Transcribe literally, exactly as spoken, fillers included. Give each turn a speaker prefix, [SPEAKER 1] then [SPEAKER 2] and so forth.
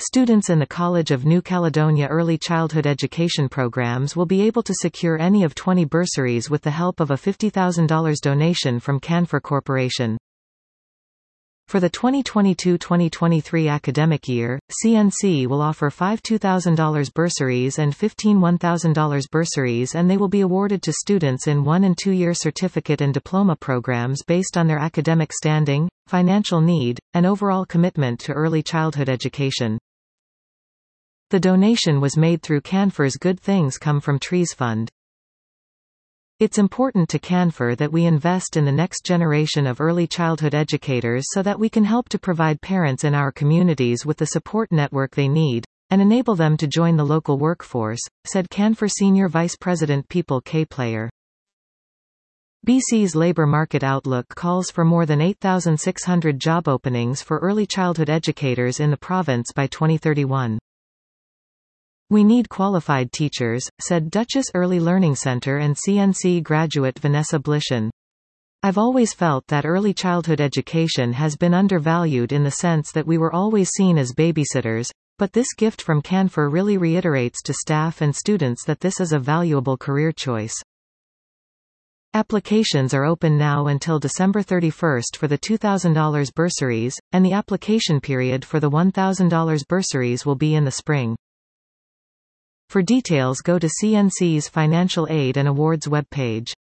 [SPEAKER 1] Students in the College of New Caledonia Early Childhood Education programs will be able to secure any of twenty bursaries with the help of a fifty thousand dollars donation from Canfor Corporation. For the twenty twenty-two twenty twenty-three academic year, C N C will offer five two thousand dollars bursaries and fifteen one thousand dollars bursaries, and they will be awarded to students in one- and two-year certificate and diploma programs based on their academic standing, financial need, and overall commitment to early childhood education. The donation was made through Canfor's Good Things Come From Trees Fund. It's important to Canfor that we invest in the next generation of early childhood educators so that we can help to provide parents in our communities with the support network they need, and enable them to join the local workforce, said Canfor Senior Vice President People K. Player. B C's labour market outlook calls for more than eight thousand six hundred job openings for early childhood educators in the province by twenty thirty-one. We need qualified teachers, said Duchess Early Learning Centre and C N C graduate Vanessa Blishen. I've always felt that early childhood education has been undervalued in the sense that we were always seen as babysitters, but this gift from Canfor really reiterates to staff and students that this is a valuable career choice. Applications are open now until December thirty-first for the two thousand dollars bursaries, and the application period for the one thousand dollars bursaries will be in the spring. For details, go to C N C's Financial Aid and Awards webpage.